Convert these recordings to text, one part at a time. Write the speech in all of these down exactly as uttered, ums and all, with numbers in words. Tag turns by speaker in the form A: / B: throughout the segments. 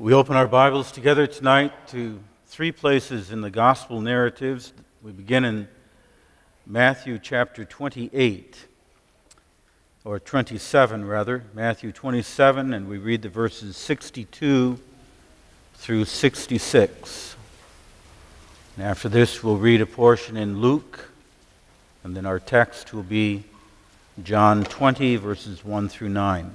A: We open our Bibles together tonight to three places in the gospel narratives. We begin in Matthew chapter twenty-eight, or twenty-seven rather, Matthew twenty-seven, and we read the verses sixty-two through sixty-six. And after this we'll read a portion in Luke, and then our text will be John twenty, verses one through nine.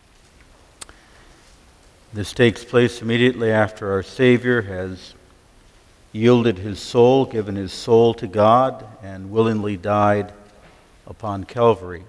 A: This takes place immediately after our Savior has yielded his soul, given his soul to God, and willingly died upon Calvary.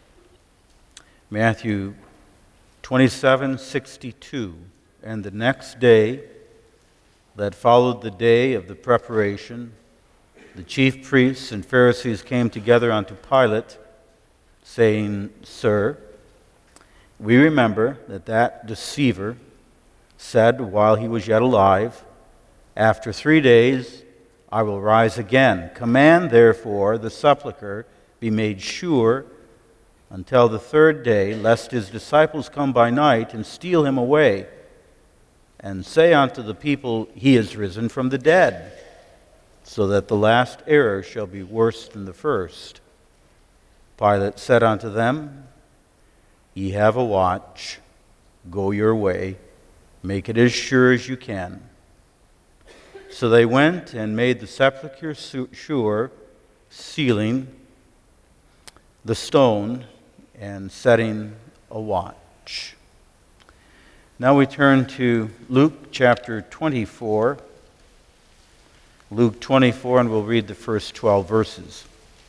A: Matthew twenty-seven sixty-two. And the next day that followed the day of the preparation, the chief priests and Pharisees came together unto Pilate, saying, Sir, we remember that that deceiver said while he was yet alive, After three days I will rise again. Command therefore the sepulchre be made sure until the third day, lest his disciples come by night and steal him away, and say unto the people, He is risen from the dead, so that the last error shall be worse than the first. Pilate said unto them, Ye have a watch, go your way, make it as sure as you can. So they went and made the sepulchre sure, sealing the stone and setting a watch. Now we turn to Luke chapter twenty-four. Luke twenty-four, and we'll read the first twelve verses.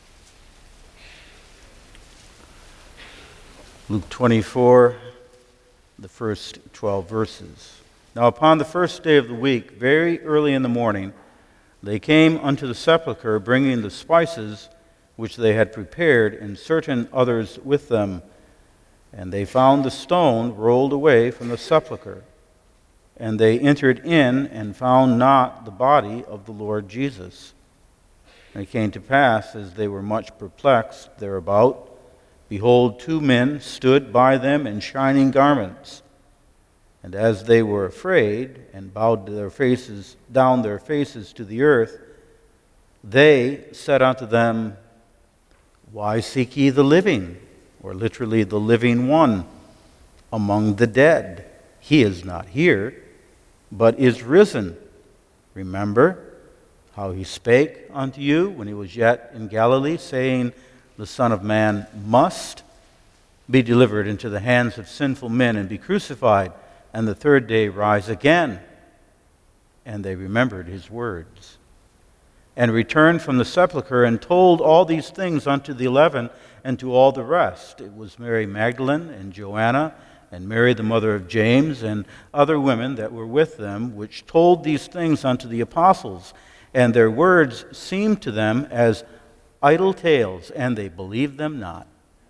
A: Luke twenty-four, the first twelve verses. Now upon the first day of the week, very early in the morning, they came unto the sepulchre, bringing the spices which they had prepared, and certain others with them. And they found the stone rolled away from the sepulchre. And they entered in, and found not the body of the Lord Jesus. And it came to pass, as they were much perplexed thereabout, behold, two men stood by them in shining garments. And as they were afraid, and bowed their faces down their faces to the earth, they said unto them, Why seek ye the living, or literally the living one, among the dead? He is not here, but is risen. Remember how he spake unto you when he was yet in Galilee, saying, The Son of Man must be delivered into the hands of sinful men and be crucified, and the third day rise again. And they remembered his words, and returned from the sepulchre, and told all these things unto the eleven and to all the rest. It was Mary Magdalene, and Joanna, and Mary the mother of James, and other women that were with them, which told these things unto the apostles. And their words seemed to them as idle tales, and they believed them not.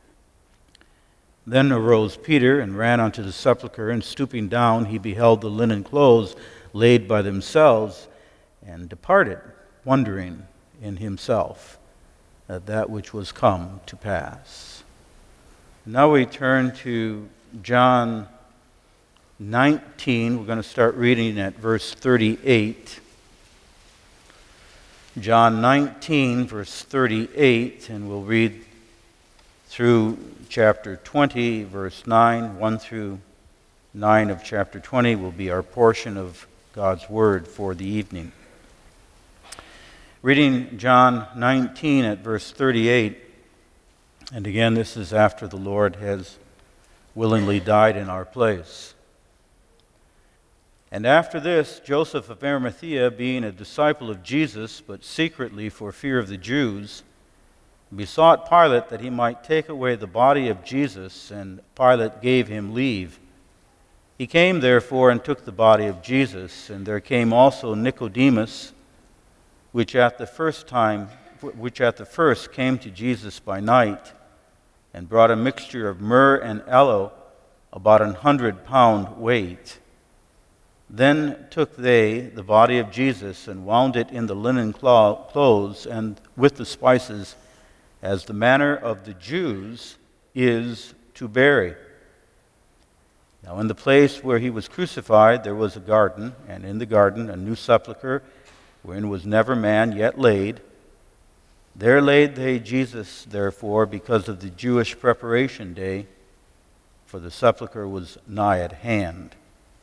A: Then arose Peter, and ran unto the sepulchre, and stooping down, he beheld the linen clothes laid by themselves, and departed, wondering in himself at that which was come to pass. Now we turn to John nineteen. We're going to start reading at verse thirty-eight. John nineteen, verse thirty-eight, and we'll read through chapter twenty, verse nine. one through nine of chapter twenty will be our portion of God's Word for the evening. Reading John nineteen at verse thirty-eight, and again this is after the Lord has willingly died in our place. And after this, Joseph of Arimathea, being a disciple of Jesus, but secretly for fear of the Jews, besought Pilate that he might take away the body of Jesus, and Pilate gave him leave. He came therefore and took the body of Jesus, and there came also Nicodemus, which at the first time, which at the first came to Jesus by night, and brought a mixture of myrrh and aloe, about an hundred pound weight. Then took they the body of Jesus, and wound it in the linen clothes, and with the spices, as the manner of the Jews is to bury. Now in the place where he was crucified there was a garden, and in the garden a new sepulchre, wherein was never man yet laid. There laid they Jesus, therefore, because of the Jewish preparation day, for the sepulchre was nigh at hand.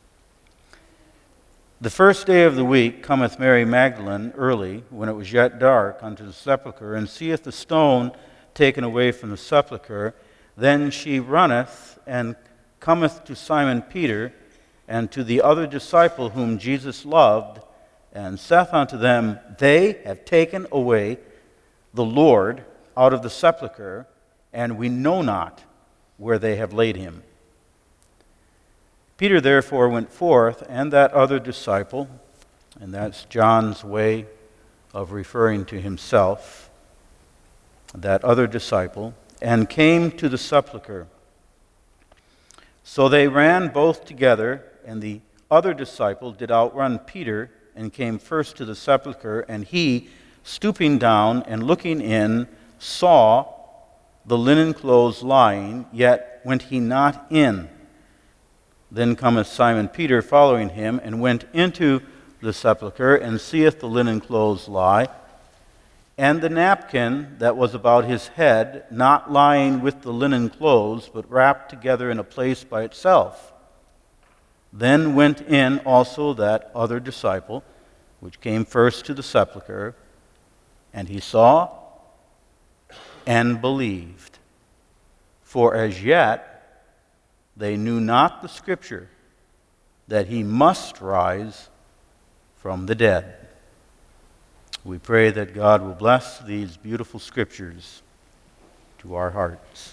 A: The first day of the week cometh Mary Magdalene early, when it was yet dark, unto the sepulchre, and seeth the stone taken away from the sepulchre. Then she runneth, and cometh to Simon Peter, and to the other disciple whom Jesus loved, and saith unto them, They have taken away the Lord out of the sepulchre, and we know not where they have laid him. Peter therefore went forth, and that other disciple, and that's John's way of referring to himself, that other disciple, and came to the sepulchre. So they ran both together, and the other disciple did outrun Peter, and came first to the sepulchre, and he, stooping down and looking in, saw the linen clothes lying, yet went he not in. Then cometh Simon Peter following him, and went into the sepulchre, and seeth the linen clothes lie, and the napkin that was about his head, not lying with the linen clothes, but wrapped together in a place by itself. Then went in also that other disciple, which came first to the sepulchre, and he saw and believed. For as yet they knew not the Scripture, that he must rise from the dead. We pray that God will bless these beautiful Scriptures to our hearts.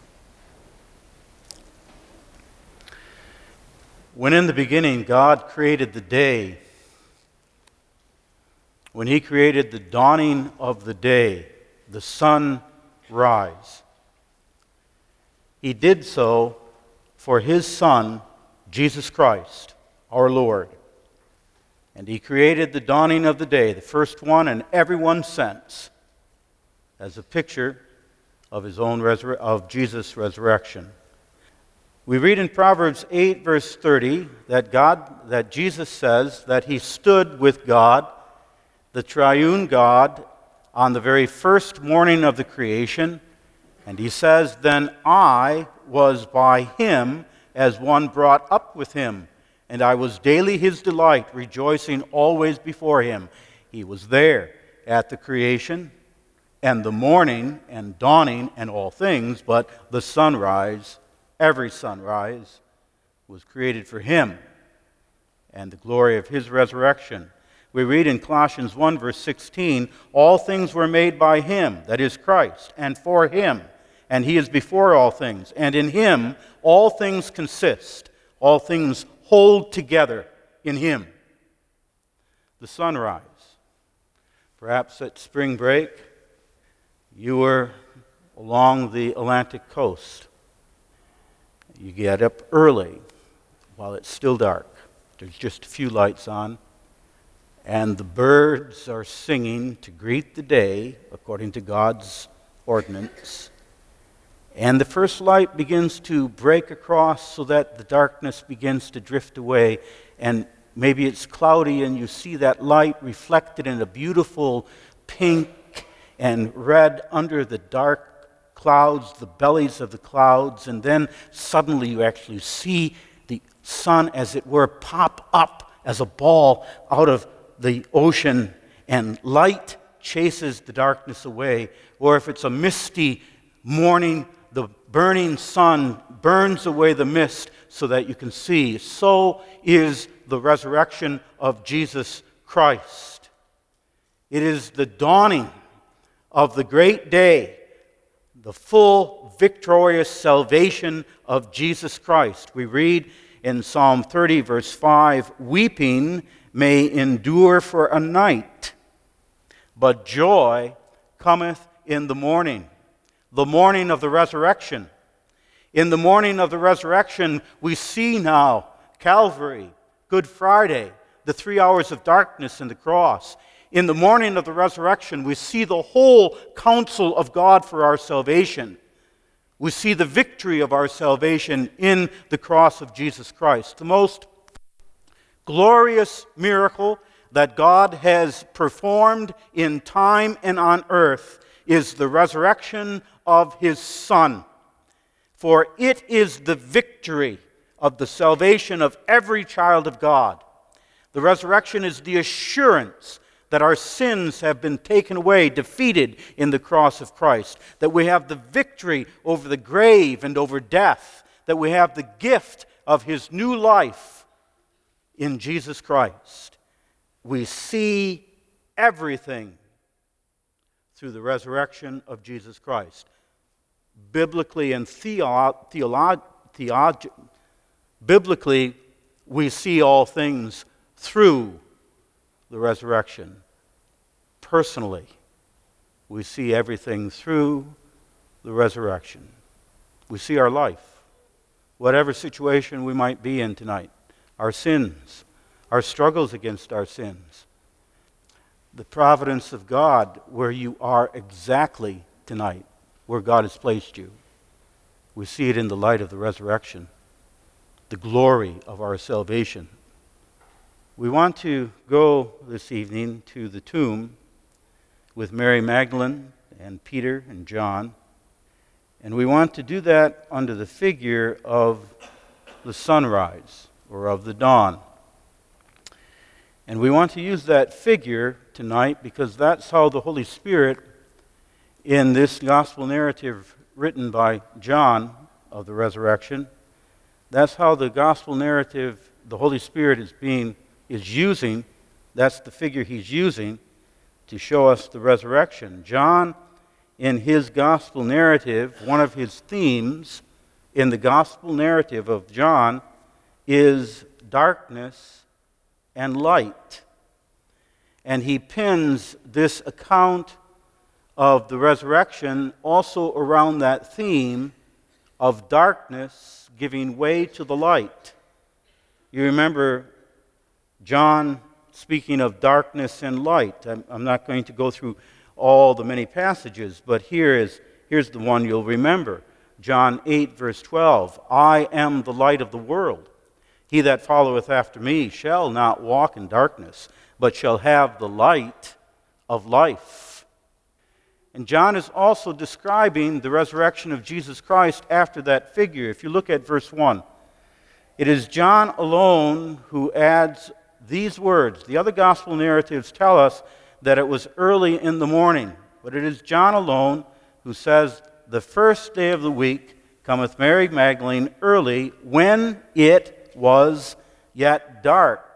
A: When in the beginning God created the day, when he created the dawning of the day, the sunrise, he did so for his Son, Jesus Christ, our Lord. And he created the dawning of the day, the first one and every one since, as a picture of his own resur- of Jesus' resurrection. We read in Proverbs eight, verse thirty, that God, that Jesus says that he stood with God, the triune God, on the very first morning of the creation. And he says, Then I was by him as one brought up with him, and I was daily his delight, rejoicing always before him. He was there at the creation and the morning and dawning and all things, but the sunrise, every sunrise, was created for him and the glory of his resurrection. We read in Colossians one, verse sixteen, All things were made by him, that is Christ, and for him, and he is before all things, and in him all things consist, all things hold together in him. The sunrise. Perhaps at spring break, you were along the Atlantic coast. You get up early while it's still dark. There's just a few lights on, and the birds are singing to greet the day according to God's ordinance. And the first light begins to break across so that the darkness begins to drift away. And maybe it's cloudy and you see that light reflected in a beautiful pink and red under the dark clouds, the bellies of the clouds. And then suddenly you actually see the sun, as it were, pop up as a ball out of the ocean. And light chases the darkness away. Or if it's a misty morning, the burning sun burns away the mist so that you can see. So is the resurrection of Jesus Christ. It is the dawning of the great day, the full victorious salvation of Jesus Christ. We read in Psalm thirty, verse five, Weeping may endure for a night, but joy cometh in the morning. The morning of the resurrection. In the morning of the resurrection, we see now Calvary, Good Friday, the three hours of darkness and the cross. In the morning of the resurrection, we see the whole counsel of God for our salvation. We see the victory of our salvation in the cross of Jesus Christ. The most glorious miracle that God has performed in time and on earth is the resurrection of His Son. For it is the victory of the salvation of every child of God. The resurrection is the assurance that our sins have been taken away, defeated in the cross of Christ, that we have the victory over the grave and over death, that we have the gift of His new life in Jesus Christ. We see everything through the resurrection of Jesus Christ. Biblically and theolo- theolo- theolog- biblically, we see all things through the resurrection. Personally, we see everything through the resurrection. We see our life, whatever situation we might be in tonight, our sins, our struggles against our sins, the providence of God where you are exactly tonight, where God has placed you. We see it in the light of the resurrection, the glory of our salvation. We want to go this evening to the tomb with Mary Magdalene and Peter and John, and we want to do that under the figure of the sunrise or of the dawn. And we want to use that figure tonight because that's how the Holy Spirit, in this gospel narrative written by John of the resurrection, that's how the gospel narrative the Holy Spirit is being is using, that's the figure he's using to show us the resurrection. John, in his gospel narrative, one of his themes in the gospel narrative of John is darkness and light. And he pins this account of the resurrection also around that theme of darkness giving way to the light. You remember John speaking of darkness and light. I'm, I'm not going to go through all the many passages, but here is, here's the one you'll remember. John eight, verse twelve, I am the light of the world. He that followeth after me shall not walk in darkness, but shall have the light of life. And John is also describing the resurrection of Jesus Christ after that figure. If you look at verse one, it is John alone who adds these words. The other gospel narratives tell us that it was early in the morning, but it is John alone who says, the first day of the week cometh Mary Magdalene early, when it was yet dark.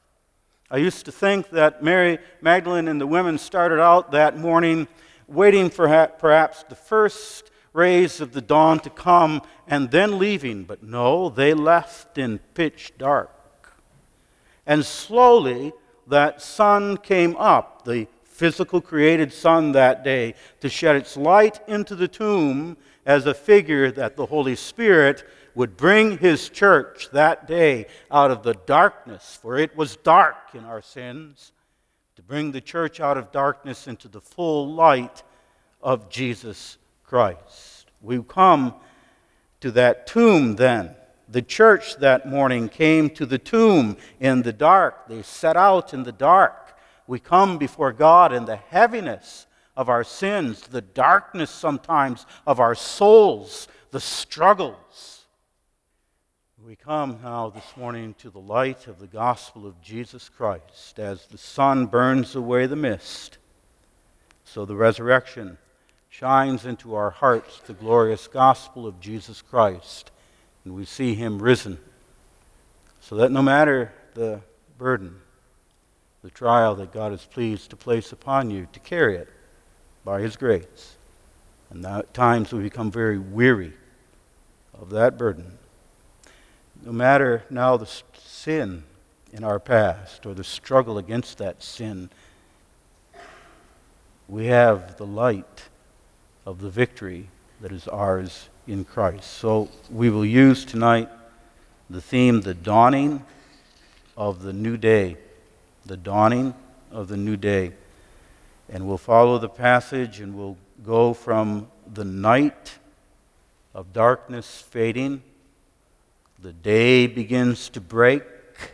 A: I used to think that Mary Magdalene and the women started out that morning waiting for perhaps the first rays of the dawn to come and then leaving, but no, they left in pitch dark. And slowly that sun came up, the physical created sun that day, to shed its light into the tomb as a figure that the Holy Spirit would bring His church that day out of the darkness, for it was dark in our sins, to bring the church out of darkness into the full light of Jesus Christ. We come to that tomb then. The church that morning came to the tomb in the dark. They set out in the dark. We come before God in the heaviness of our sins, the darkness sometimes of our souls, the struggles. We come now this morning to the light of the gospel of Jesus Christ. As the sun burns away the mist, so the resurrection shines into our hearts the glorious gospel of Jesus Christ. And we see Him risen, so that no matter the burden, the trial that God is pleased to place upon you, to carry it by His grace. And at times we become very weary of that burden. No matter now the sin in our past or the struggle against that sin, we have the light of the victory that is ours in Christ. So we will use tonight the theme, the dawning of the new day. The dawning of the new day. And we'll follow the passage and we'll go from the night of darkness fading. The day begins to break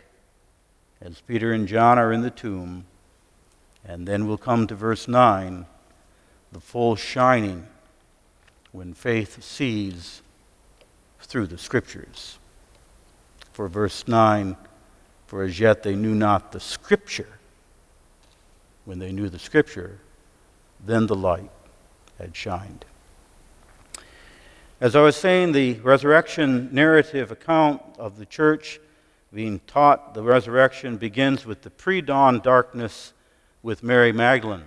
A: as Peter and John are in the tomb. And then we'll come to verse nine, the full shining, when faith sees through the Scriptures. For verse nine, for as yet they knew not the Scripture. When they knew the Scripture, then the light had shined. As I was saying, the resurrection narrative account of the church being taught the resurrection begins with the pre-dawn darkness with Mary Magdalene.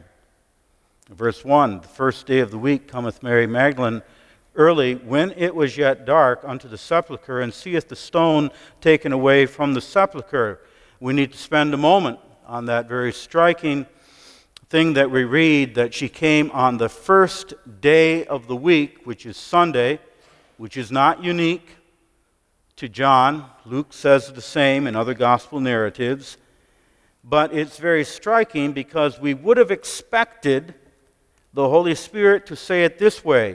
A: Verse one, the first day of the week cometh Mary Magdalene early, when it was yet dark, unto the sepulchre, and seeth the stone taken away from the sepulchre. We need to spend a moment on that very striking thing that we read, that she came on the first day of the week, which is Sunday, which is not unique to John. Luke says the same in other gospel narratives. But it's very striking because we would have expected the Holy Spirit to say it this way: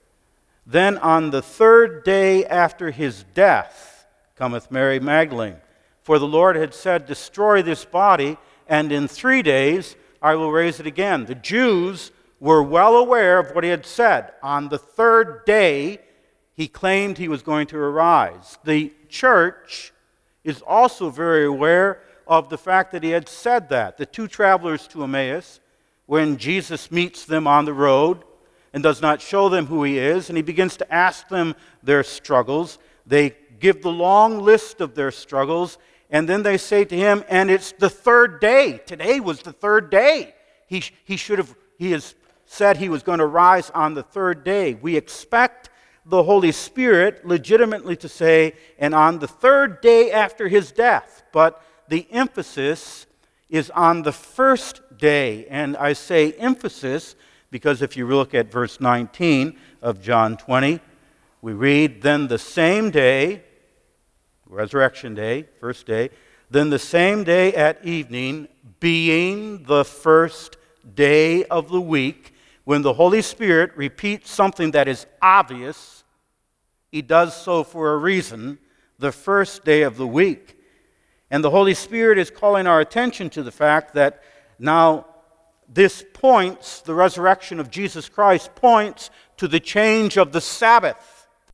A: then on the third day after his death cometh Mary Magdalene. For the Lord had said, destroy this body, and in three days I will raise it again. The Jews were well aware of what he had said. On the third day, he claimed he was going to arise. The church is also very aware of the fact that he had said that. The two travelers to Emmaus, when Jesus meets them on the road and does not show them who he is, and he begins to ask them their struggles, they give the long list of their struggles, and then they say to him, and it's the third day. Today was the third day. He, he should have, he has said he was going to rise on the third day. We expect the Holy Spirit legitimately to say, and on the third day after his death. But the emphasis is on the first day. And I say emphasis because if you look at verse nineteen of John twenty, we read, then the same day, Resurrection Day, first day, then the same day at evening, being the first day of the week, when the Holy Spirit repeats something that is obvious, he does so for a reason, the first day of the week. And the Holy Spirit is calling our attention to the fact that now this points, the resurrection of Jesus Christ points to the change of the Sabbath.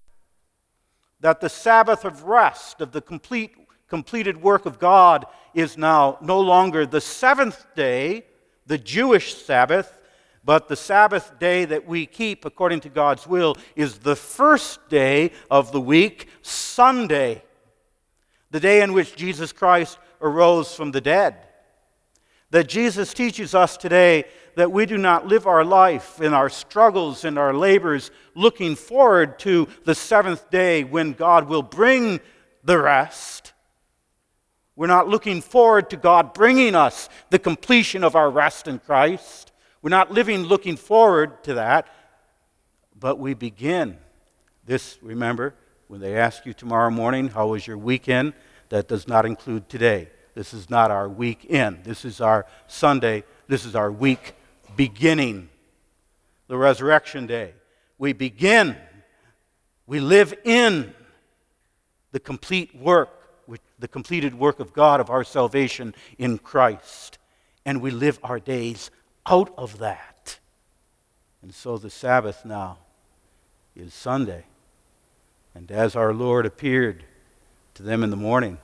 A: That the Sabbath of rest, of the complete, completed work of God, is now no longer the seventh day, the Jewish Sabbath, but the Sabbath day that we keep according to God's will is the first day of the week, Sunday, the day in which Jesus Christ arose from the dead. That Jesus teaches us today that we do not live our life in our struggles and our labors looking forward to the seventh day when God will bring the rest. We're not looking forward to God bringing us the completion of our rest in Christ. We're not living looking forward to that, but we begin this, remember, when they ask you tomorrow morning, how was your weekend? That does not include today. This is not our weekend. This is our Sunday. This is our week beginning, the resurrection day. We begin, we live in the complete work, the completed work of God of our salvation in Christ. And we live our days out of that. And so the Sabbath now is Sunday. And as our Lord appeared to them in the morning,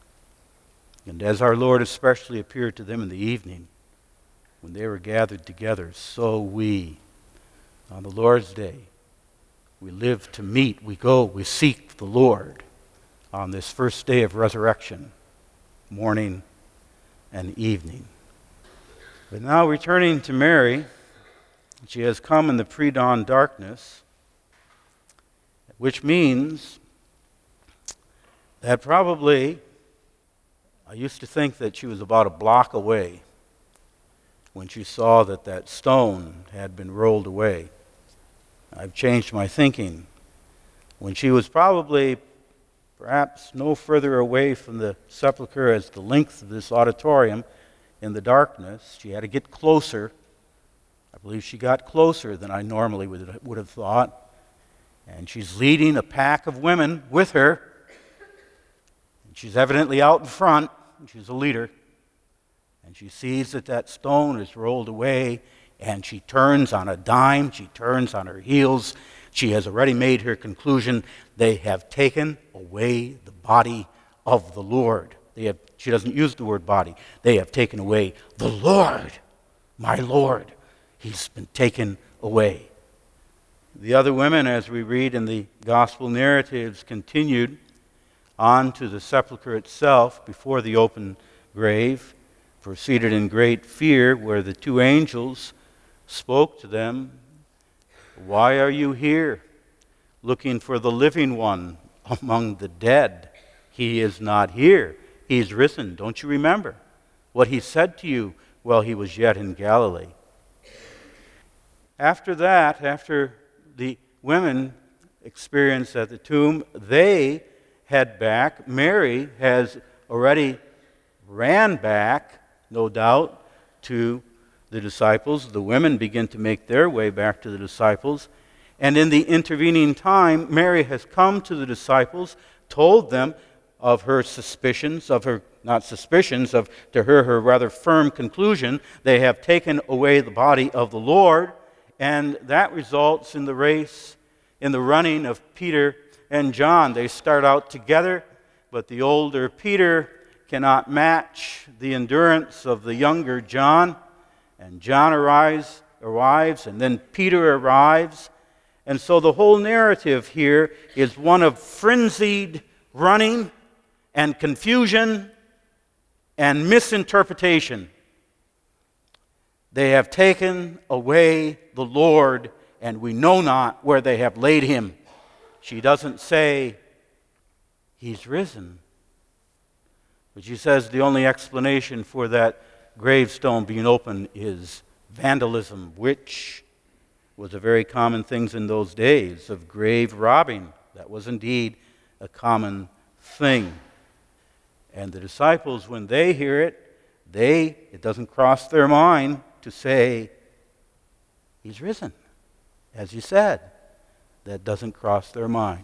A: and as our Lord especially appeared to them in the evening, when they were gathered together, so we, on the Lord's day, we live to meet, we go, we seek the Lord on this first day of resurrection, morning and evening. But now returning to Mary, she has come in the pre-dawn darkness, which means that probably, I used to think that she was about a block away when she saw that that stone had been rolled away. I've changed my thinking. When she was probably perhaps no further away from the sepulchre as the length of this auditorium in the darkness, she had to get closer. I believe she got closer than I normally would, would have thought. And she's leading a pack of women with her. And she's evidently out in front. And she's a leader. And she sees that that stone is rolled away. And she turns on a dime. She turns on her heels. She has already made her conclusion. They have taken away the body of the Lord. They have, she doesn't use the word body. They have taken away the Lord, my Lord. He's been taken away. The other women, as we read in the gospel narratives, continued on to the sepulchre itself before the open grave, proceeded in great fear, where the two angels spoke to them. Why are you here, looking for the living one among the dead? He is not here. He's risen. Don't you remember what he said to you while he was yet in Galilee? After that, after the women experience at the tomb, they head back. Mary has already ran back, no doubt, to the disciples. The women begin to make their way back to the disciples. And in the intervening time, Mary has come to the disciples, told them of her suspicions, of her, not suspicions, of to her, her rather firm conclusion. They have taken away the body of the Lord, and that results in the race, in the running of Peter and John. They start out together, but the older Peter cannot match the endurance of the younger John. And John arrives, arrives, and then Peter arrives. And so the whole narrative here is one of frenzied running and confusion and misinterpretation. They have taken away the Lord, and we know not where they have laid him. She doesn't say, he's risen. But she says the only explanation for that gravestone being open is vandalism, which was a very common thing in those days of grave robbing. That was indeed a common thing. And the disciples, when they hear it, they, it doesn't cross their mind to say, he's risen. As you said, that doesn't cross their mind.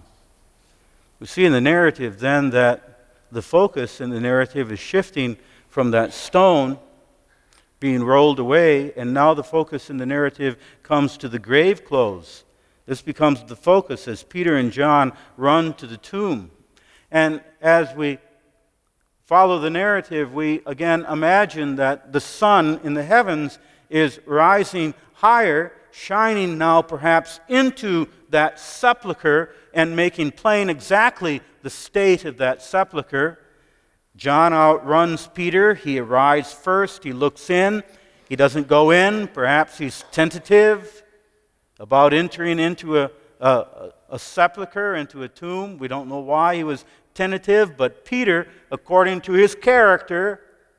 A: We see in the narrative then that the focus in the narrative is shifting from that stone being rolled away, and now the focus in the narrative comes to the grave clothes. This becomes the focus as Peter and John run to the tomb. And as we follow the narrative, we again imagine that the sun in the heavens is rising higher, shining now perhaps into that sepulcher and making plain exactly the state of that sepulcher. John outruns Peter. He arrives first. He looks in. He doesn't go in. Perhaps he's tentative about entering into a, a, a sepulcher, into a tomb. We don't know why he was tentative, but Peter, according to his character,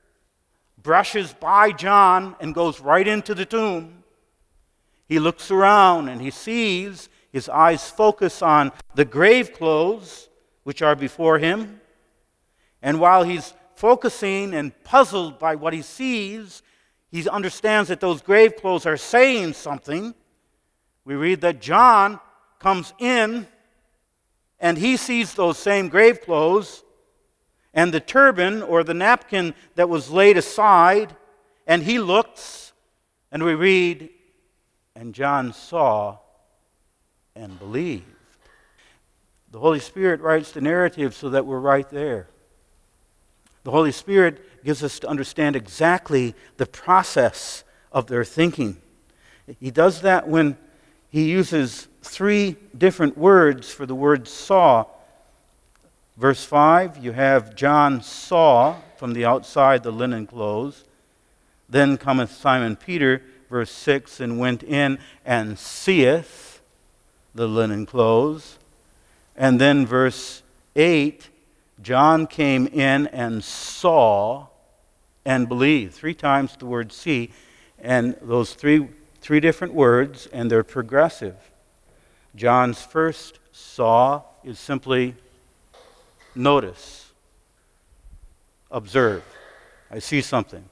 A: brushes by John and goes right into the tomb. He looks around and he sees, his eyes focus on the grave clothes which are before him. And while he's focusing and puzzled by what he sees, he understands that those grave clothes are saying something. We read that John comes in and he sees those same grave clothes and the turban or the napkin that was laid aside, and he looks, and we read, and John saw and believed. The Holy Spirit writes the narrative so that we're right there. The Holy Spirit gives us to understand exactly the process of their thinking. He does that when he uses three different words for the word saw. Verse five, you have John saw from the outside the linen clothes. Then cometh Simon Peter, verse six, and went in and seeth the linen clothes. And then verse eight, John came in and saw and believed. Three times the word see, and those three, three different words, and they're progressive. John's first saw is simply notice, observe. I see something.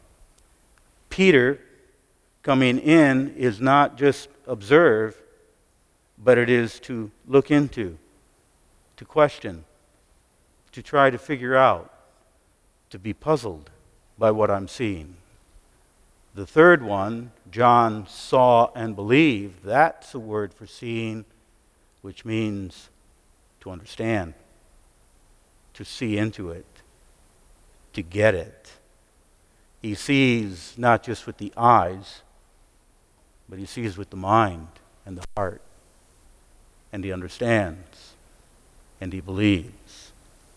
A: Peter coming in is not just observe, but it is to look into, to question, to try to figure out, to be puzzled by what I'm seeing. The third one, John saw and believed, that's a word for seeing, which means to understand, to see into it, to get it. He sees not just with the eyes, but he sees with the mind and the heart. And he understands, and he believes.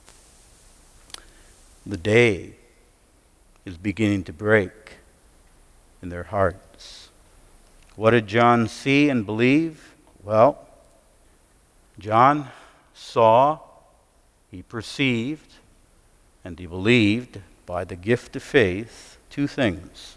A: The day is beginning to break in their hearts. What did John see and believe? Well, John saw, he perceived, and he believed by the gift of faith two things.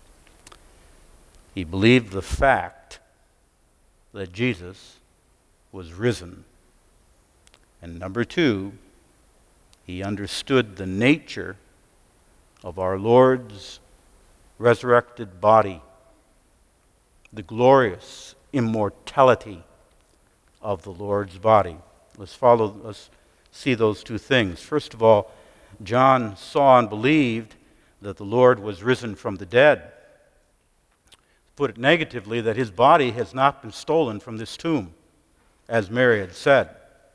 A: He believed the fact that Jesus was risen. And number two, he understood the nature of our Lord's resurrected body, the glorious immortality of the Lord's body. Let's follow, let's see those two things. First of all, John saw and believed that the Lord was risen from the dead. Put it negatively, that his body has not been stolen from this tomb, as Mary had said.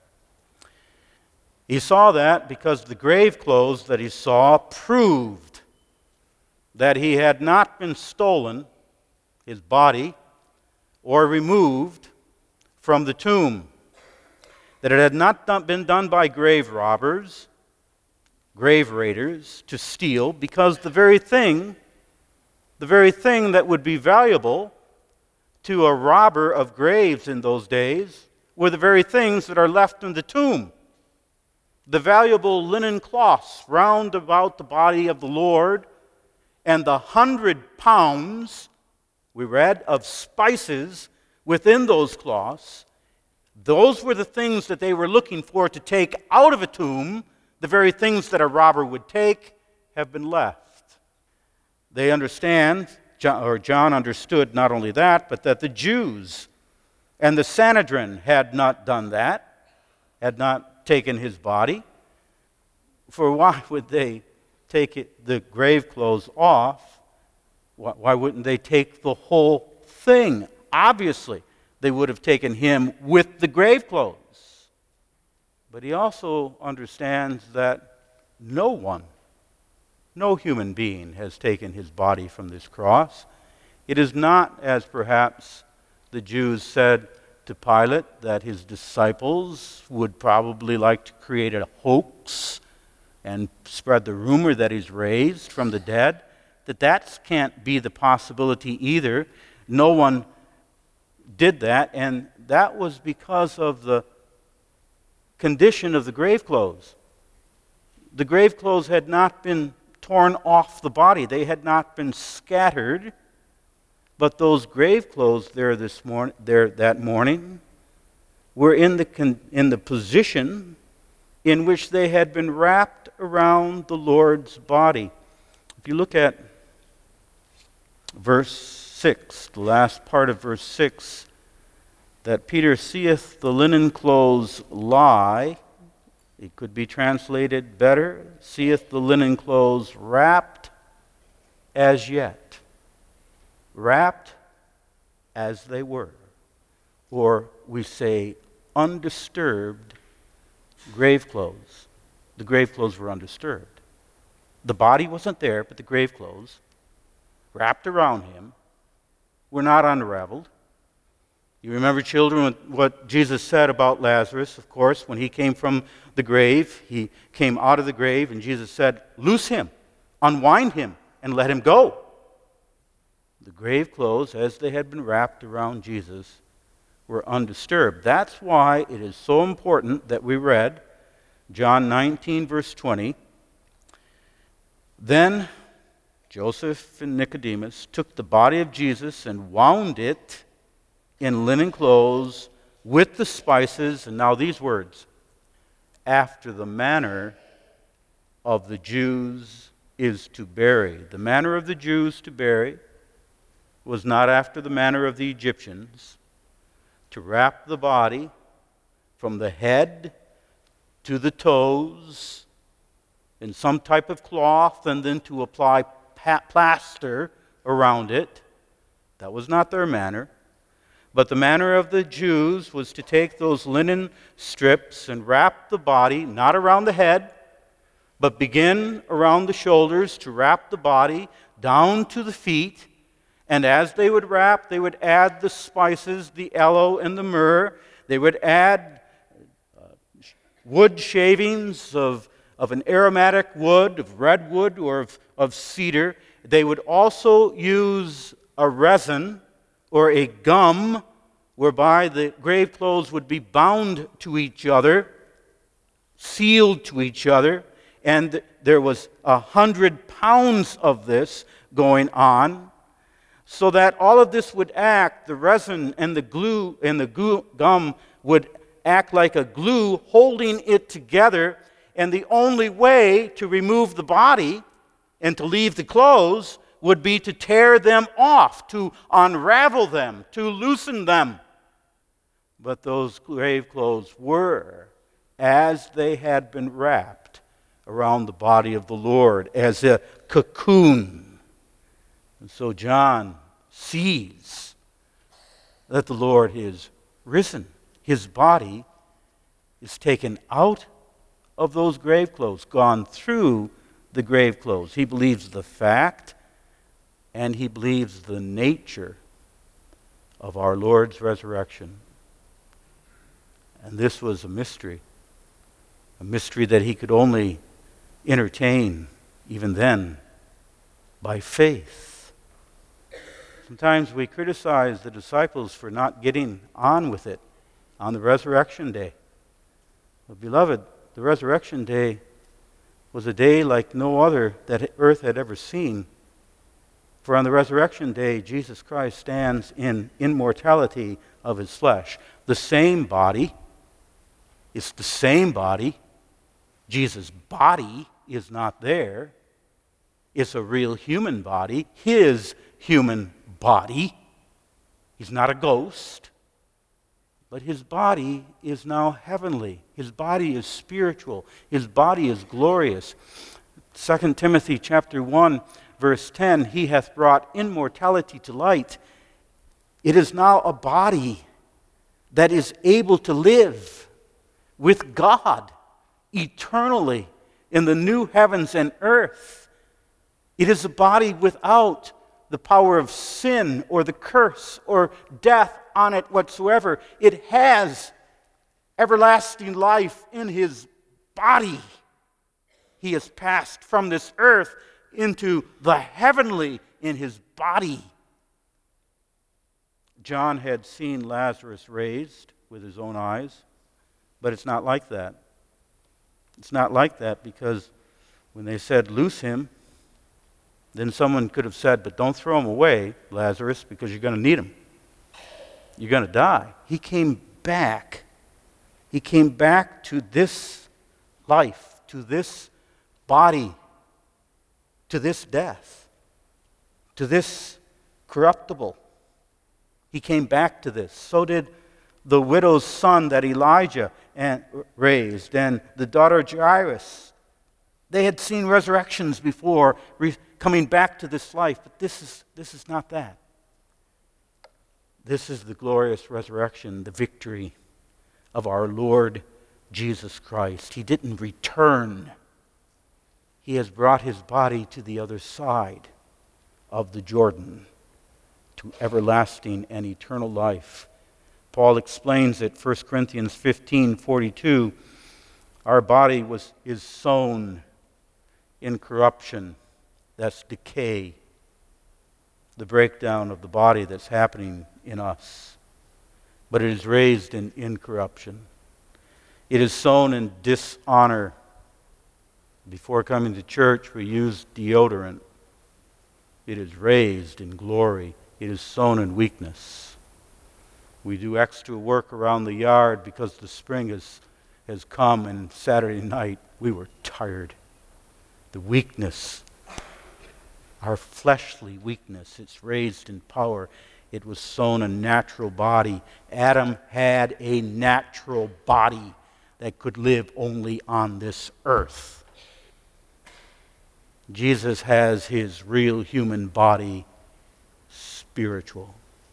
A: He saw that because the grave clothes that he saw proved that he had not been stolen, his body, or removed from the tomb. That it had not done, been done by grave robbers, grave raiders, to steal, because the very thing, the very thing that would be valuable to a robber of graves in those days were the very things that are left in the tomb. The valuable linen cloths round about the body of the Lord, and the hundred pounds, we read, of spices within those cloths. Those were the things that they were looking for to take out of a tomb. The very things that a robber would take have been left. They understand, or John understood not only that, but that the Jews and the Sanhedrin had not done that, had not taken his body. For why would they take it, the grave clothes off? Why wouldn't they take the whole thing? Obviously, they would have taken him with the grave clothes. But he also understands that no one, no human being has taken his body from this cross. It is not, as perhaps the Jews said to Pilate, that his disciples would probably like to create a hoax and spread the rumor that he's raised from the dead, that that can't be the possibility either. No one did that, and that was because of the condition of the grave clothes. The grave clothes had not been torn off the body. They had not been scattered, but those grave clothes there this morning, there that morning, were in the con- in the position in which they had been wrapped around the Lord's body. If you look at verse six, the last part of verse six, that Peter seeth the linen clothes lie, it could be translated better, seeth the linen clothes wrapped as yet. Wrapped as they were. Or we say undisturbed grave clothes. The grave clothes were undisturbed. The body wasn't there, but the grave clothes wrapped around him were not unraveled. You remember, children, what Jesus said about Lazarus, of course, when he came from the grave. He came out of the grave, and Jesus said, "Loose him, unwind him, and let him go." The grave clothes, as they had been wrapped around Jesus, were undisturbed. That's why it is so important that we read John nineteen, verse twenty. Then Joseph and Nicodemus took the body of Jesus and wound it in linen clothes with the spices, and now these words, after the manner of the Jews is to bury. The manner of the Jews to bury was not after the manner of the Egyptians. to wrap the body from the head to the toes in some type of cloth and then to apply pa- plaster around it. That was not their manner. But the manner of the Jews was to take those linen strips and wrap the body, not around the head, but begin around the shoulders to wrap the body down to the feet. And as they would wrap, they would add the spices, the aloe and the myrrh. They would add uh, wood shavings of, of an aromatic wood, of redwood or of, of cedar. They would also use a resin or a gum whereby the grave clothes would be bound to each other, sealed to each other, and there was a hundred pounds of this going on, so that all of this would act, the resin and the glue and the glue, gum would act like a glue holding it together, and the only way to remove the body and to leave the clothes would be to tear them off, to unravel them, to loosen them. But those grave clothes were as they had been wrapped around the body of the Lord, as a cocoon. And so John sees that the Lord is risen. His body is taken out of those grave clothes, gone through the grave clothes. He believes the fact, and he believes the nature of our Lord's resurrection. And this was a mystery, a mystery that he could only entertain, even then, by faith. Sometimes we criticize the disciples for not getting on with it on the resurrection day. But beloved, the resurrection day was a day like no other that earth had ever seen. For on the resurrection day, Jesus Christ stands in immortality of his flesh. The same body, it's the same body. Jesus' body is not there. It's a real human body, his human body. He's not a ghost. But his body is now heavenly. His body is spiritual. His body is glorious. Second Timothy chapter one, verse ten, he hath brought immortality to light. It is now a body that is able to live with God eternally in the new heavens and earth. It is a body without the power of sin or the curse or death on it whatsoever. It has everlasting life in his body. He has passed from this earth into the heavenly in his body. John had seen Lazarus raised with his own eyes, but it's not like that. It's not like that because when they said, loose him, then someone could have said, but don't throw him away, Lazarus, because you're going to need him. You're going to die. He came back. He came back to this life, to this body, to this death, to this corruptible. He came back to this. So did the widow's son that Elijah raised, and the daughter of Jairus. They had seen resurrections before, re- coming back to this life, but this is, this is not that. This is the glorious resurrection, the victory of our Lord Jesus Christ. He didn't return. He has brought his body to the other side of the Jordan, to everlasting and eternal life. Paul explains it, First Corinthians fifteen forty-two. Our body was, is sown in corruption, that's decay, the breakdown of the body that's happening in us. But it is raised in incorruption. It is sown in dishonor. Before coming to church, we use deodorant. It is raised in glory. It is sown in weakness. We do extra work around the yard because the spring has, has come, and Saturday night we were tired. The weakness, our fleshly weakness, it's raised in power. It was sown a natural body. Adam had a natural body that could live only on this earth. Jesus has his real human body spiritual.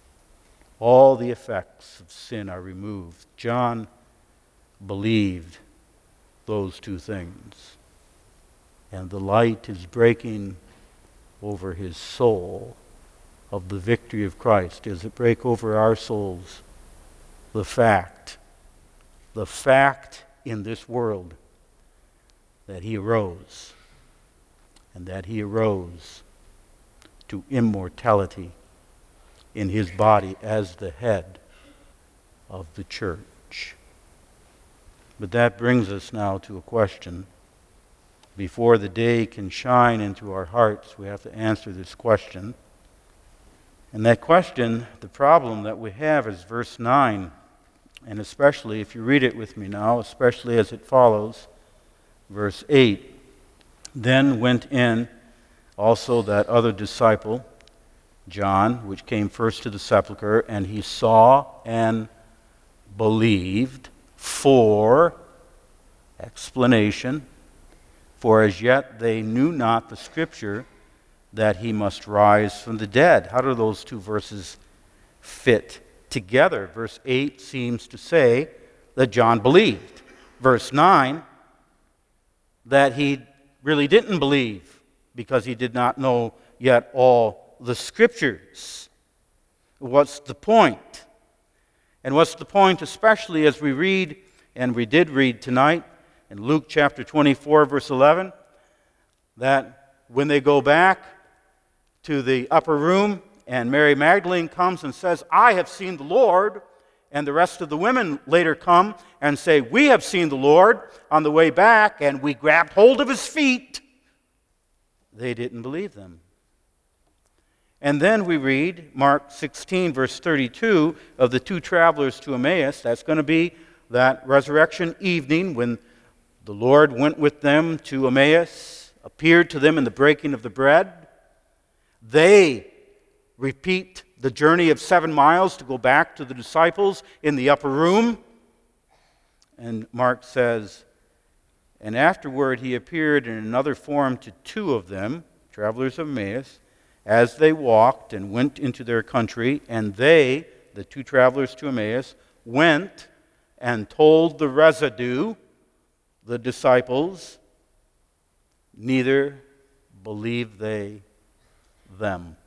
A: All the effects of sin are removed. John believed those two things. And the light is breaking over his soul of the victory of Christ. Does it break over our souls? The fact, the fact in this world that he arose, and that he arose to immortality in his body as the head of the church. But that brings us now to a question. Before the day can shine into our hearts, we have to answer this question. And that question, the problem that we have is verse nine. And especially, if you read it with me now, especially as it follows, verse eight. Then went in also that other disciple, John, which came first to the sepulchre, and he saw and believed, for explanation, for as yet they knew not the Scripture that he must rise from the dead. How do those two verses fit together? Verse eight seems to say that John believed. Verse nine, that he really didn't believe because he did not know yet all the Scriptures. What's the point? And what's the point, especially as we read, and we did read tonight, in Luke chapter twenty-four, verse eleven, that when they go back to the upper room and Mary Magdalene comes and says, I have seen the Lord, and the rest of the women later come and say, we have seen the Lord on the way back, and we grabbed hold of his feet. They didn't believe them. And then we read Mark sixteen, verse thirty-two, of the two travelers to Emmaus. That's going to be that resurrection evening when the Lord went with them to Emmaus, appeared to them in the breaking of the bread. They repeat the journey of seven miles to go back to the disciples in the upper room. And Mark says, and afterward he appeared in another form to two of them, travelers of Emmaus, as they walked and went into their country. And they, the two travelers to Emmaus, went and told the residue, the disciples, neither believed they them.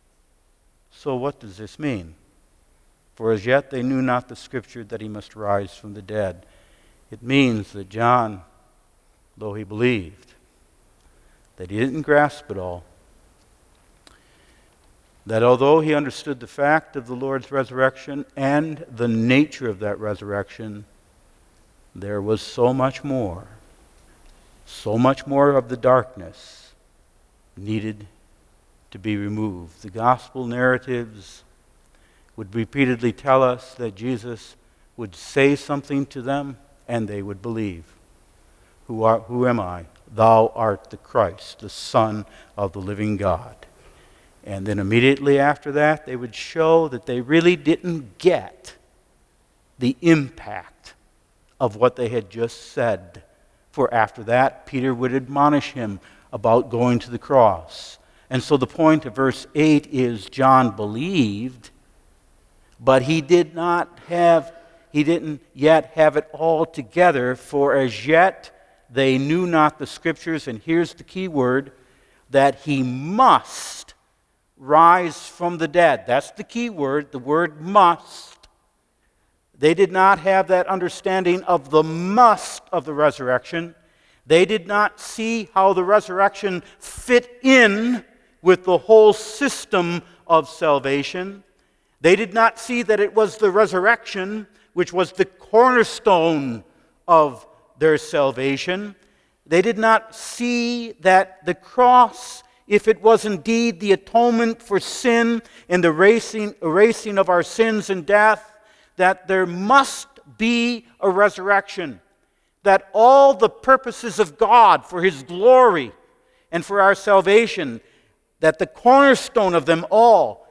A: So what does this mean? For as yet they knew not the Scripture that he must rise from the dead. It means that John, though he believed, that he didn't grasp it all, that although he understood the fact of the Lord's resurrection and the nature of that resurrection, there was so much more, so much more of the darkness needed to be removed. The gospel narratives would repeatedly tell us that Jesus would say something to them and they would believe. Who are, who am I? Thou art the Christ, the Son of the living God. And then immediately after that, they would show that they really didn't get the impact of what they had just said. For after that, Peter would admonish him about going to the cross. And so the point of verse eight is John believed, but he did not have, he didn't yet have it all together, for as yet they knew not the Scriptures, and here's the key word, that he must rise from the dead. That's the key word, the word must. They did not have that understanding of the must of the resurrection. They did not see how the resurrection fit in with the whole system of salvation. They did not see that it was the resurrection which was the cornerstone of their salvation. They did not see that the cross, if it was indeed the atonement for sin and the erasing, erasing of our sins and death, that there must be a resurrection. That all the purposes of God for His glory and for our salvation, that the cornerstone of them all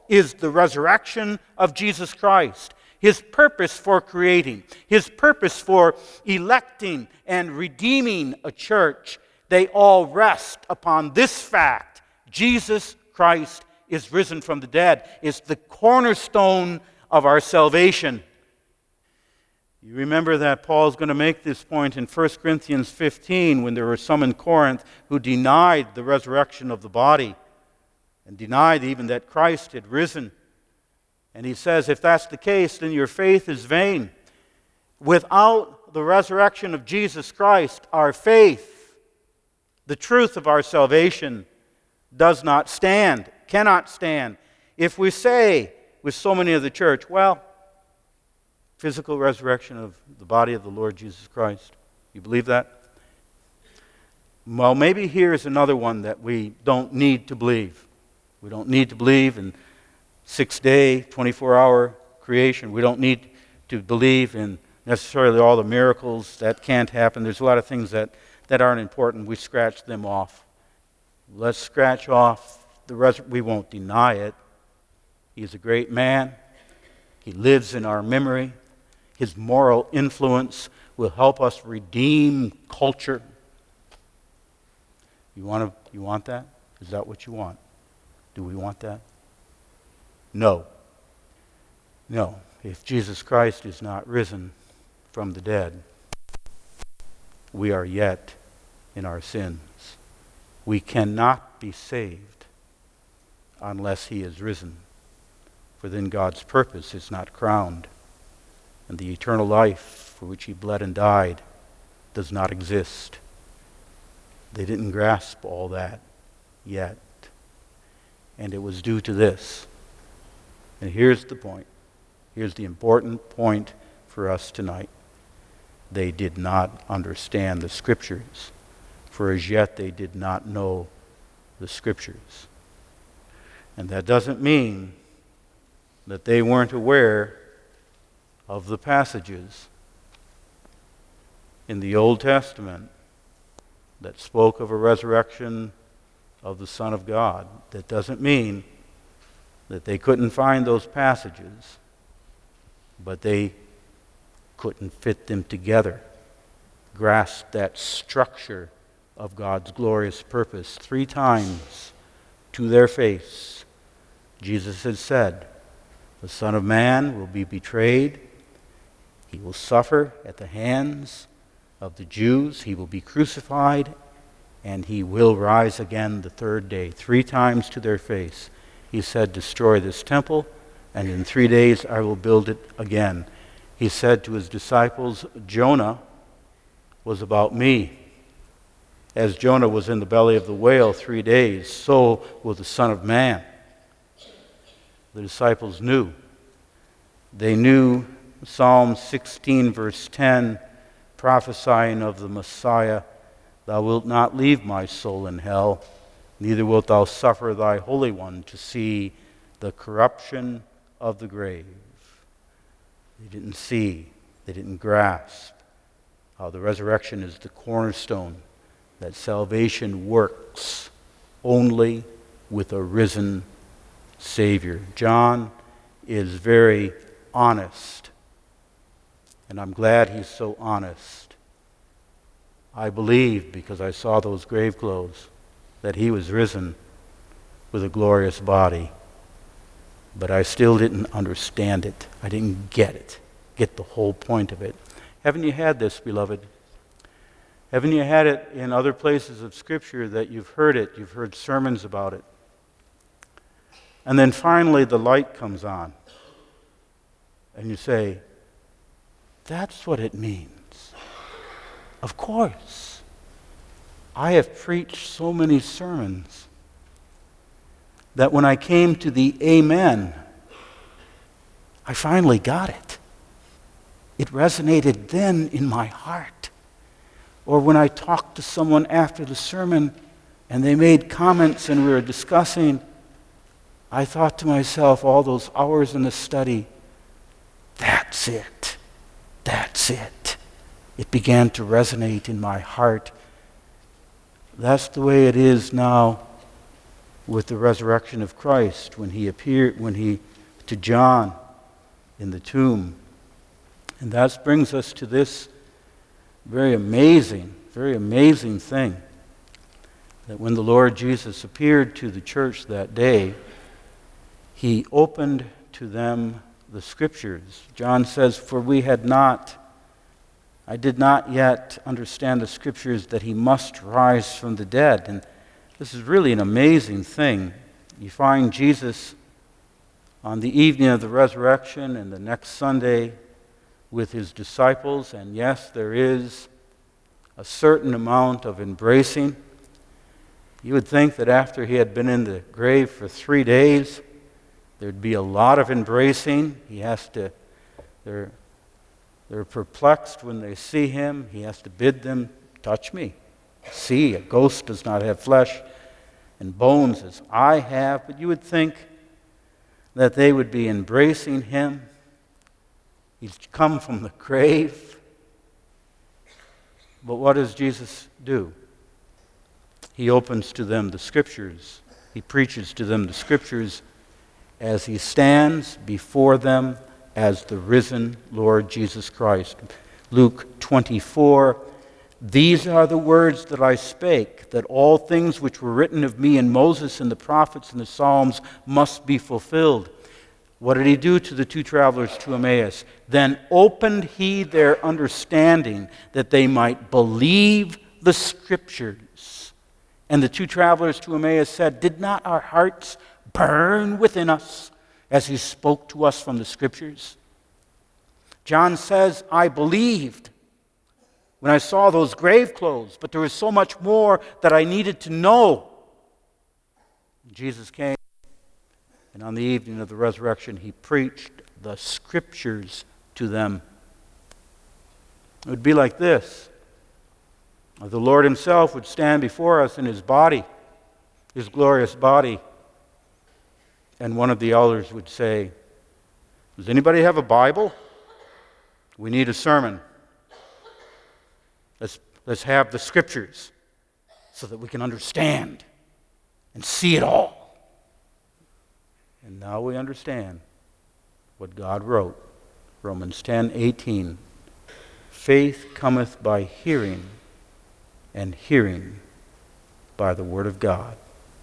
A: is the resurrection of Jesus Christ. His purpose for creating, His purpose for electing and redeeming a church, they all rest upon this fact: Jesus Christ is risen from the dead. It's the cornerstone of our salvation. You remember that Paul's going to make this point in First Corinthians fifteen when there were some in Corinth who denied the resurrection of the body and denied even that Christ had risen. And he says, if that's the case, then your faith is vain. Without the resurrection of Jesus Christ, our faith, the truth of our salvation, does not stand, cannot stand. If we say with so many of the church, well, physical resurrection of the body of the Lord Jesus Christ, you believe that? Well, maybe here's another one that we don't need to believe. We don't need to believe in six-day, twenty-four hour creation. We don't need to believe in necessarily all the miracles. That can't happen. There's a lot of things that, that aren't important. We scratch them off. Let's scratch off the res- we won't deny it. He's a great man. He lives in our memory. His moral influence will help us redeem culture. You want to, you want that? Is that what you want? Do we want that? No. No. If Jesus Christ is not risen from the dead, we are yet in our sins. We cannot be saved unless He is risen. For then God's purpose is not crowned, and the eternal life for which He bled and died does not exist. They didn't grasp all that yet. And it was due to this. And here's the point. Here's the important point for us tonight. They did not understand the Scriptures, for as yet they did not know the Scriptures. And that doesn't mean that they weren't aware of the passages in the Old Testament that spoke of a resurrection of the Son of God. That doesn't mean that they couldn't find those passages, but they couldn't fit them together, grasp that structure of God's glorious purpose. Three times to their face, Jesus had said, the Son of Man will be betrayed. He will suffer at the hands of the Jews. He will be crucified, and He will rise again the third day. Three times to their face, He said, destroy this temple, and in three days I will build it again. He said to His disciples, Jonah was about me. As Jonah was in the belly of the whale three days, so will the Son of Man. The disciples knew. They knew Psalm sixteen, verse ten, prophesying of the Messiah, thou wilt not leave my soul in hell, neither wilt thou suffer thy Holy One to see the corruption of the grave. They didn't see, they didn't grasp how the resurrection is the cornerstone, that salvation works only with a risen Savior. John is very honest, and I'm glad he's so honest. I believe, because I saw those grave clothes, that he was risen with a glorious body. But I still didn't understand it. I didn't get it, get the whole point of it. Haven't you had this, beloved? Haven't you had it in other places of Scripture that you've heard it, you've heard sermons about it? And then finally the light comes on. And you say, that's what it means. Of course. I have preached so many sermons that when I came to the amen, I finally got it. It resonated then in my heart. Or when I talked to someone after the sermon and they made comments and we were discussing, I thought to myself all those hours in the study, that's it. That's it. It began to resonate in my heart. That's the way it is now with the resurrection of Christ when he appeared, when he, to John in the tomb. And that brings us to this very amazing, very amazing thing, that when the Lord Jesus appeared to the church that day, he opened to them the Scriptures. John says, "For we had not, I did not yet understand the Scriptures that he must rise from the dead." And this is really an amazing thing. You find Jesus on the evening of the resurrection and the next Sunday with his disciples, and yes, there is a certain amount of embracing. You would think that after he had been in the grave for three days, there'd be a lot of embracing. He has to, they're, they're perplexed when they see him. He has to bid them, "Touch me. See, a ghost does not have flesh and bones as I have." But you would think that they would be embracing him. He's come from the grave. But what does Jesus do? He opens to them the Scriptures. He preaches to them the Scriptures as he stands before them as the risen Lord Jesus Christ. Luke twenty-four, "These are the words that I spake, that all things which were written of me in Moses and the prophets and the Psalms must be fulfilled." What did he do to the two travelers to Emmaus? "Then opened he their understanding, that they might believe the Scriptures." And the two travelers to Emmaus said, "Did not our hearts burn within us as he spoke to us from the Scriptures?" John says, "I believed when I saw those grave clothes, but there was so much more that I needed to know." Jesus came, and on the evening of the resurrection, he preached the Scriptures to them. It would be like this. The Lord himself would stand before us in his body, his glorious body, and one of the elders would say, "Does anybody have a Bible? We need a sermon. Let's, let's have the Scriptures so that we can understand and see it all." And now we understand what God wrote. Romans ten eighteen. "Faith cometh by hearing, and hearing by the Word of God."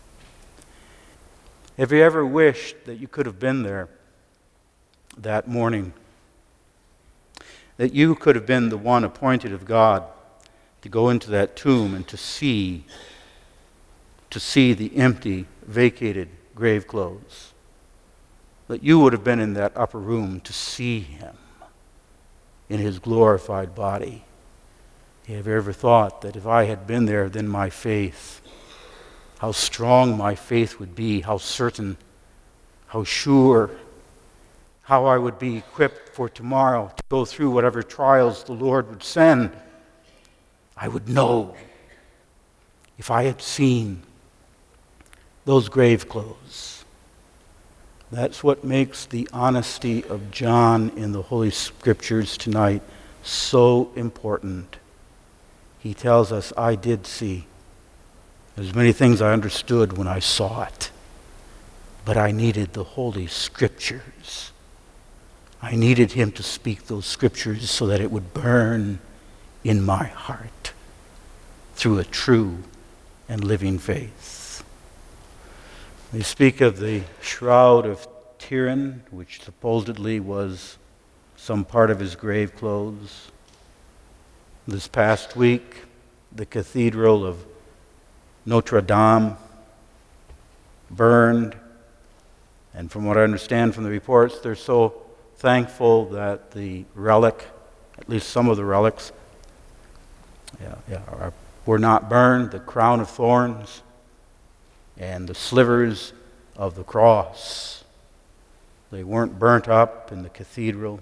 A: Have you ever wished that you could have been there that morning? That you could have been the one appointed of God to go into that tomb and to see, to see the empty, vacated grave clothes. That you would have been in that upper room to see him in his glorified body. Have you ever thought that if I had been there, then my faith, how strong my faith would be, how certain, how sure, how I would be equipped for tomorrow to go through whatever trials the Lord would send? I would know if I had seen those grave clothes. That's what makes the honesty of John in the Holy Scriptures tonight so important. He tells us, "I did see. There's many things I understood when I saw it, but I needed the Holy Scriptures. I needed him to speak those Scriptures so that it would burn in my heart through a true and living faith." They speak of the shroud of Turin, which supposedly was some part of his grave clothes. This past week, the Cathedral of Notre Dame burned, and from what I understand from the reports, they're so thankful that the relic, at least some of the relics, yeah, yeah, are, were not burned. The crown of thorns and the slivers of the cross, they weren't burnt up in the cathedral.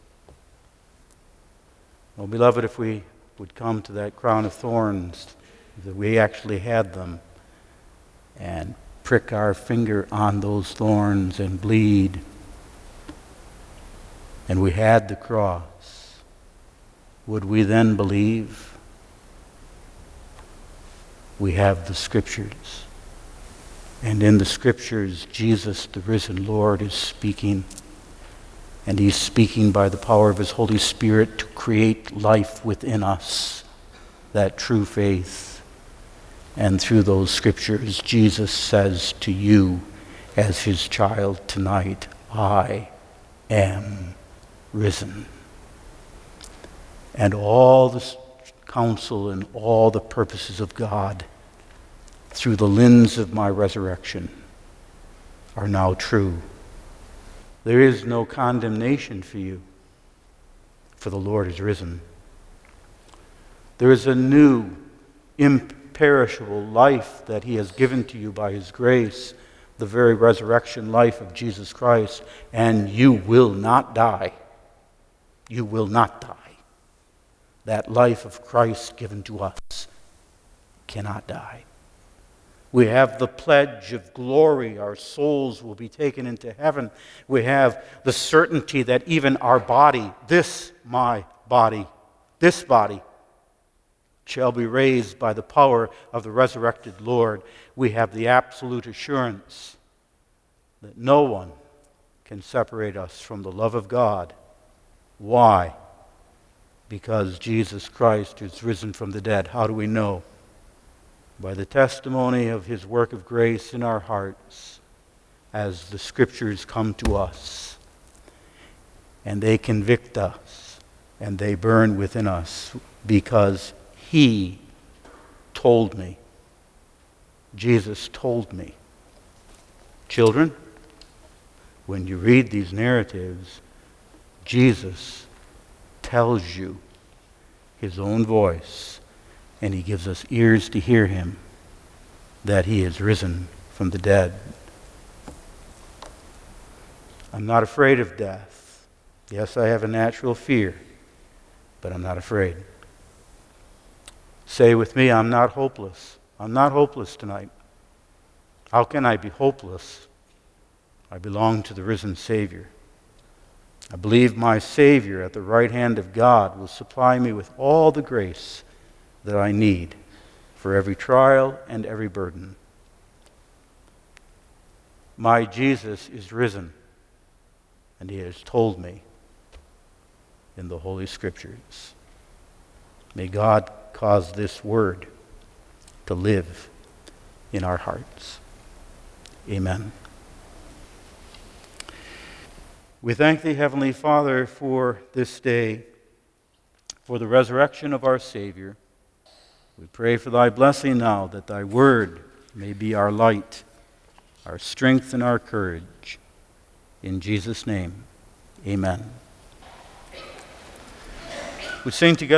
A: Well, beloved, if we would come to that crown of thorns, that we actually had them, and prick our finger on those thorns and bleed, and we had the cross, would we then believe? We have the Scriptures. And in the Scriptures, Jesus, the risen Lord, is speaking. And he's speaking by the power of his Holy Spirit to create life within us, that true faith. And through those Scriptures, Jesus says to you as his child tonight, I am risen. And all the counsel and all the purposes of God through the lens of my resurrection are now true. There is no condemnation for you, for the Lord is risen. There is a new, imperishable life that he has given to you by his grace, the very resurrection life of Jesus Christ, and you will not die. You will not die. That life of Christ given to us cannot die. We have the pledge of glory. Our souls will be taken into heaven. We have the certainty that even our body, this my body, this body, shall be raised by the power of the resurrected Lord. We have the absolute assurance that no one can separate us from the love of God. Why? Because Jesus Christ is risen from the dead. How do we know? By the testimony of his work of grace in our hearts as the Scriptures come to us. And they convict us and they burn within us because he told me. Jesus told me. Children, when you read these narratives, Jesus tells you his own voice, and he gives us ears to hear him, that he is risen from the dead. I'm not afraid of death. Yes, I have a natural fear, but I'm not afraid. Say with me, I'm not hopeless. I'm not hopeless tonight. How can I be hopeless? I belong to the risen Savior. I believe my Savior at the right hand of God will supply me with all the grace that I need for every trial and every burden. My Jesus is risen, and he has told me in the Holy Scriptures. May God cause this word to live in our hearts. Amen. We thank thee, Heavenly Father, for this day, for the resurrection of our Savior. We pray for thy blessing now, that thy word may be our light, our strength, and our courage. In Jesus' name, amen. We sing together.